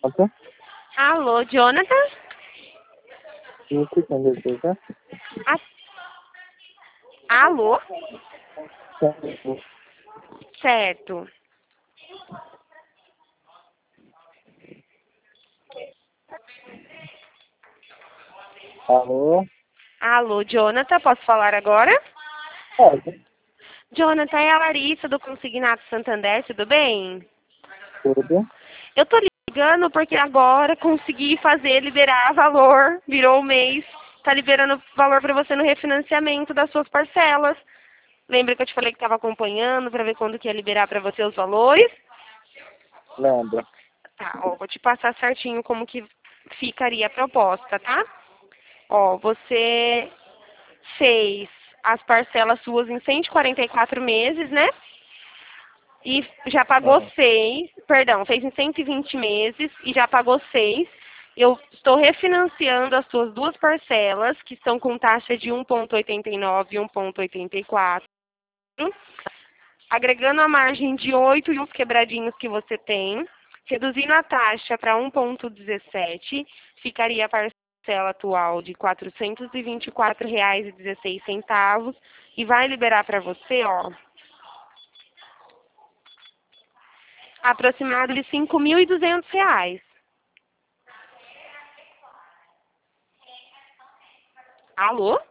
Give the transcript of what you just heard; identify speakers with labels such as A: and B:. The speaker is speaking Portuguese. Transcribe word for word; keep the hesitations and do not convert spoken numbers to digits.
A: Ok?
B: Alô, Jonathan?
A: You click on this, okay?
B: A- Alô? Certo.
A: Alô?
B: Alô, Jonathan, posso falar agora?
A: Pode.
B: Jonathan, é a Larissa do Consignato Santander, tudo bem?
A: Tudo?
B: Eu tô ligando porque agora consegui fazer, liberar valor, virou o mês, tá liberando valor para você no refinanciamento das suas parcelas. Lembra que eu te falei que estava acompanhando para ver quando que ia liberar para você os valores?
A: Lembra.
B: Tá, ó, vou te passar certinho como que ficaria a proposta, tá? Ó, você fez as parcelas suas em cento e quarenta e quatro meses, né? E já pagou
A: Aham.
B: seis, perdão, fez em cento e vinte meses e já pagou seis. Eu estou refinanciando as suas duas parcelas, que estão com taxa de um vírgula oitenta e nove e um vírgula oitenta e quatro, agregando a margem de oito e os quebradinhos que você tem, reduzindo a taxa para um vírgula dezessete, ficaria a parcela atual de quatrocentos e vinte e quatro reais e dezesseis centavos e vai liberar para você, ó, aproximado de cinco mil e duzentos reais. Alô?